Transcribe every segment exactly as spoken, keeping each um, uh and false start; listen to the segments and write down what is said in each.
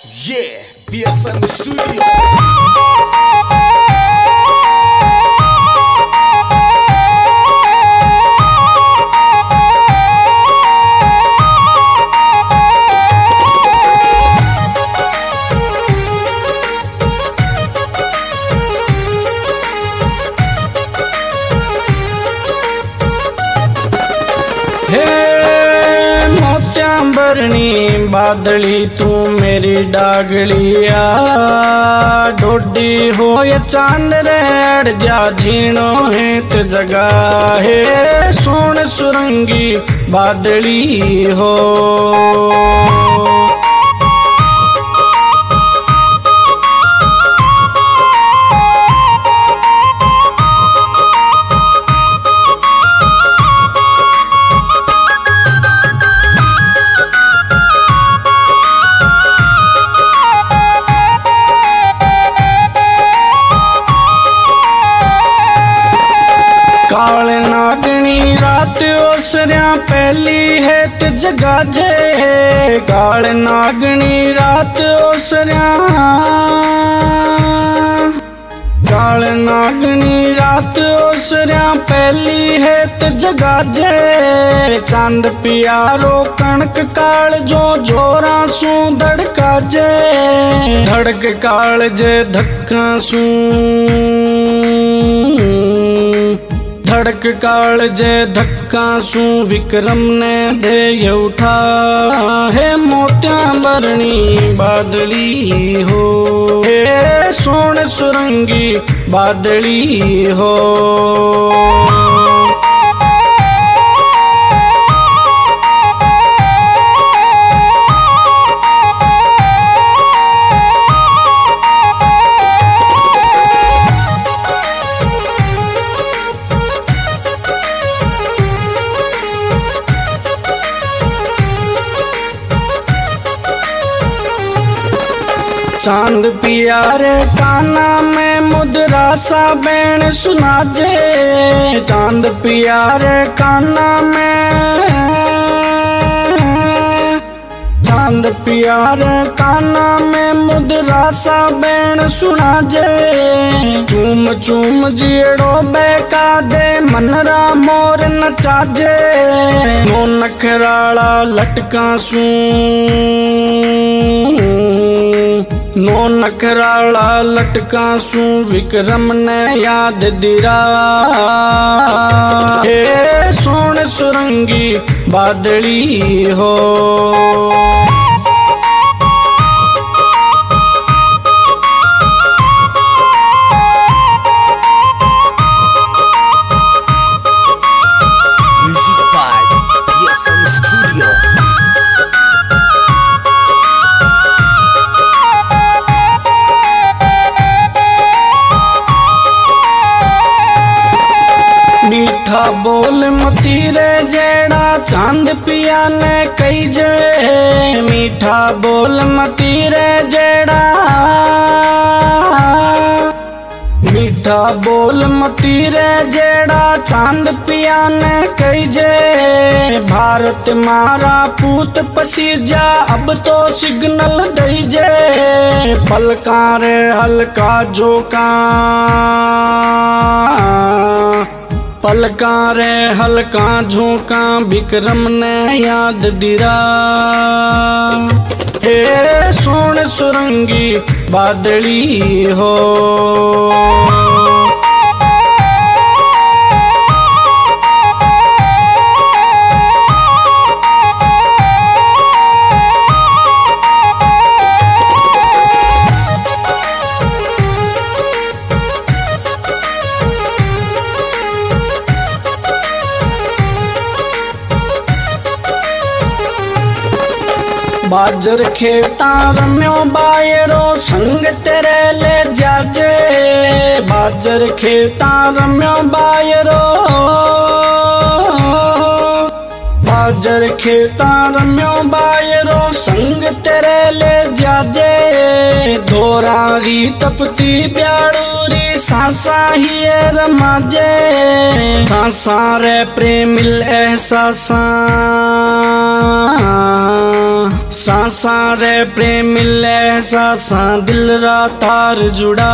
Yeah, B S M Studio. भरनी बादली तू मेरी डागलिया डोडी हो या चांद रेड़ जा झीणो है ते जगा है सोन सुरंगी बादली हो। काल नागनी रात ओसरिया पहली है ते जगा जे काल नागनी रात ओसरिया काल नागनी रात ओसरिया पहली है ते जगा जे चांद पियारो कणक काल जो जोरा सू धड़का जे धड़क काल जे धक्का सू धड़क काल जे धक्का सू विक्रम ने दे उठा है मोतिया भरनी बादली हो हे सोन सुरंगी बादली हो। चांद पियारे काना में मुद्रा सा बैन सुना जे चांद पियारे काना में चांद पियारे काना में मुद्रा सा बैन सुना जे चूम चूम जीड़ो बेका दे मनरा मोर नचा जे नो नखराला लटका सू नो नखराला लटका सू विक्रम ने याद दिरा हे सोन सुरंगी बादली हो। Music by B S M Studio. मीठा बोल मतीरे जेड़ा चांद पिया ने कही जे मीठा बोल मतीरे जेड़ा मीठा बोल मतीरे जेड़ा चांद पिया ने कही जे भारत मारा पूत पसीजा अब तो सिग्नल दई जे पलका रे हल्का जोका पलका रे हल्का झोंका विक्रम ने याद दिरा हे सोन सुरंगी बादली हो। बाजर खेता रम्यो बायरो संग तेरे ले जाजे बाजर खेता रम्यो बायरो बाजर खेता रम्यो बायरो संग तेरे ले जाजे धोरारी तपती ब्याड़ूरी सांसा ही रमाजे सांसा रे प्रेमिल एहसासा सांसा रे प्रेमिल एहसासा दिल रा तार जुड़ा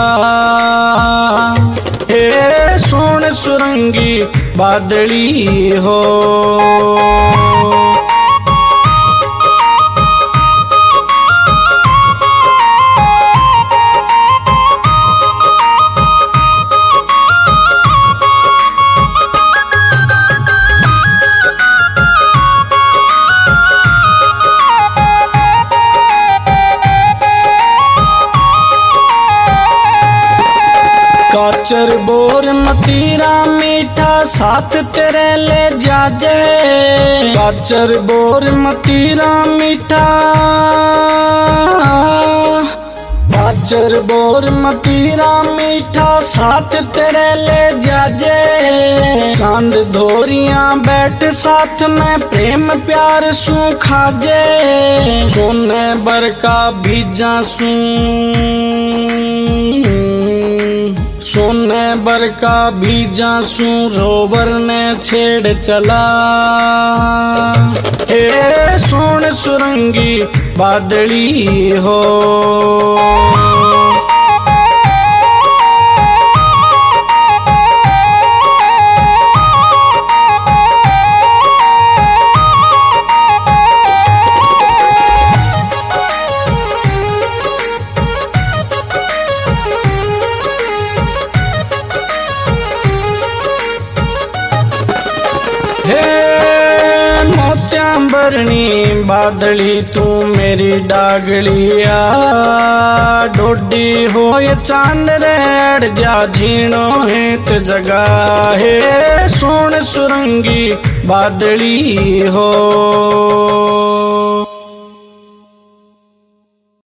हे सोन सुरंगी बादली हो। काचर बोर मतीरा मीठा साथ तेरे ले जाजे काचर बोर मतीरा मीठा काचर बोर मतीरा मीठा साथ तेरे ले जाजे चांद धोरियां बैठ साथ में प्रेम प्यार सू खाजे सोने बरका बीजा सू सोने बरका बीजा सू रोवर ने छेड़ चला हे सोन सुरंगी बादली हो। हे मोत्या बरनी बादली तू मेरी डागलिया डोडी हो ये चांद रेड़ जा झीणो हित जगा हे सोन सुरंगी बादली हो।